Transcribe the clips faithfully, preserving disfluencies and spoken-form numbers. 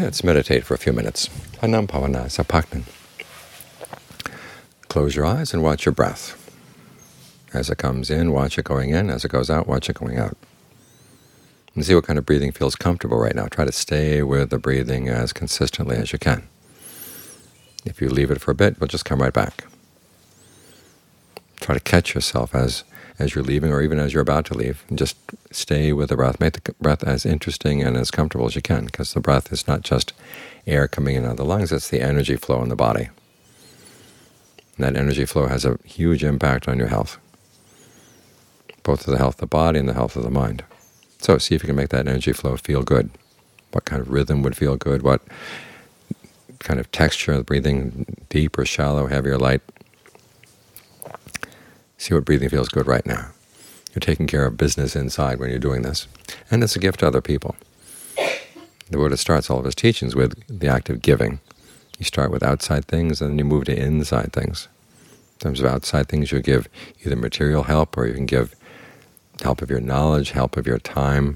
Let's meditate for a few minutes. Hanam Pavana Sapaknan. Close your eyes and watch your breath. As it comes in, watch it going in. As it goes out, watch it going out. And see what kind of breathing feels comfortable right now. Try to stay with the breathing as consistently as you can. If you leave it for a bit, we'll just come right back. Try to catch yourself as as you're leaving or even as you're about to leave, and just stay with the breath. Make the breath as interesting and as comfortable as you can, because the breath is not just air coming in out of the lungs, it's the energy flow in the body. And that energy flow has a huge impact on your health, both the health of the body and the health of the mind. So see if you can make that energy flow feel good. What kind of rhythm would feel good? What kind of texture of the breathing, deep or shallow, heavy or light? See what breathing feels good right now. You're taking care of business inside when you're doing this, and it's a gift to other people. The Buddha starts all of his teachings with the act of giving. You start with outside things, and then you move to inside things. In terms of outside things, you give either material help, or you can give help of your knowledge, help of your time.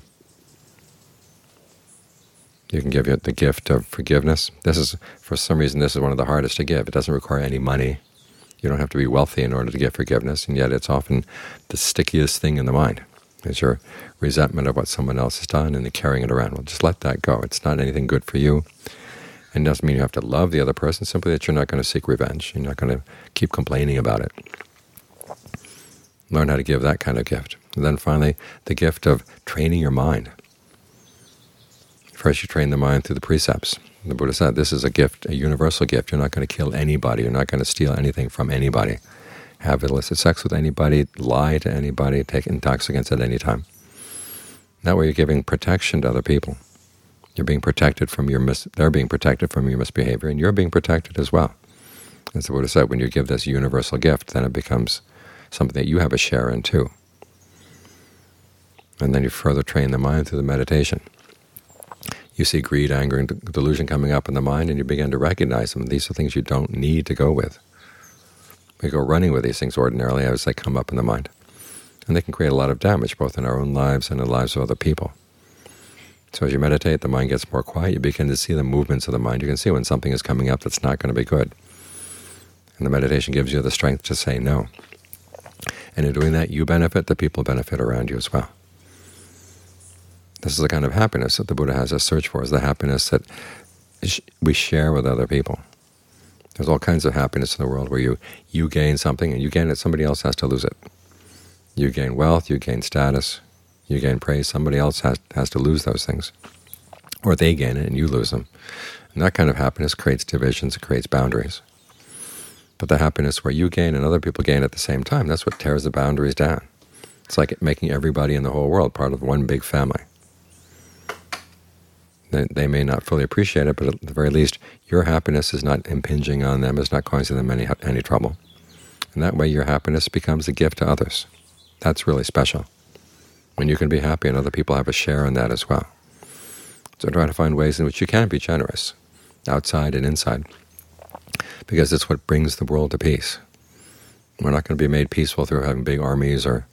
You can give the gift of forgiveness. This is, for some reason, this is one of the hardest to give. It doesn't require any money. You don't have to be wealthy in order to give forgiveness, and yet it's often the stickiest thing in the mind, is your resentment of what someone else has done and the carrying it around. Well, just let that go. It's not anything good for you. And it doesn't mean you have to love the other person, simply that you're not going to seek revenge. You're not going to keep complaining about it. Learn how to give that kind of gift. And then finally, the gift of training your mind. First you train the mind through the precepts. The Buddha said this is a gift, a universal gift. You're not going to kill anybody. You're not going to steal anything from anybody, have illicit sex with anybody, lie to anybody, take intoxicants at any time. That way you're giving protection to other people. You're being protected from your mis they're being protected from your misbehavior, and you're being protected as well. As the Buddha said, when you give this universal gift, then it becomes something that you have a share in too. And then you further train the mind through the meditation. You see greed, anger, and delusion coming up in the mind, and you begin to recognize them. These are things you don't need to go with. We go running with these things ordinarily as they come up in the mind. And they can create a lot of damage, both in our own lives and in the lives of other people. So as you meditate, the mind gets more quiet. You begin to see the movements of the mind. You can see when something is coming up that's not going to be good. And the meditation gives you the strength to say no. And in doing that, you benefit, the people benefit around you as well. This is the kind of happiness that the Buddha has us search for, is the happiness that we share with other people. There's all kinds of happiness in the world where you, you gain something and you gain it, somebody else has to lose it. You gain wealth, you gain status, you gain praise, somebody else has, has to lose those things. Or they gain it and you lose them. And that kind of happiness creates divisions, it creates boundaries. But the happiness where you gain and other people gain at the same time, that's what tears the boundaries down. It's like making everybody in the whole world part of one big family. They may not fully appreciate it, but at the very least, your happiness is not impinging on them, is not causing them any, any trouble. And that way your happiness becomes a gift to others. That's really special, when you can be happy and other people have a share in that as well. So try to find ways in which you can be generous, outside and inside, because it's what brings the world to peace. We're not going to be made peaceful through having big armies or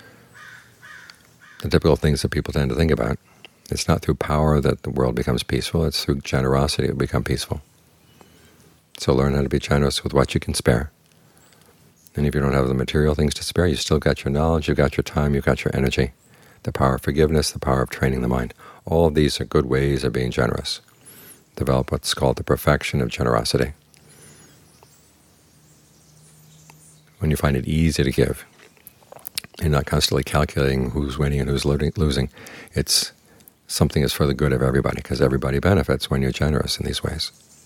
the typical things that people tend to think about. It's not through power that the world becomes peaceful. It's through generosity it becomes peaceful. So learn how to be generous with what you can spare. And if you don't have the material things to spare, you've still got your knowledge, you've got your time, you've got your energy, the power of forgiveness, the power of training the mind. All of these are good ways of being generous. Develop what's called the perfection of generosity. When you find it easy to give, you're not constantly calculating who's winning and who's losing. It's something is for the good of everybody, because everybody benefits when you're generous in these ways.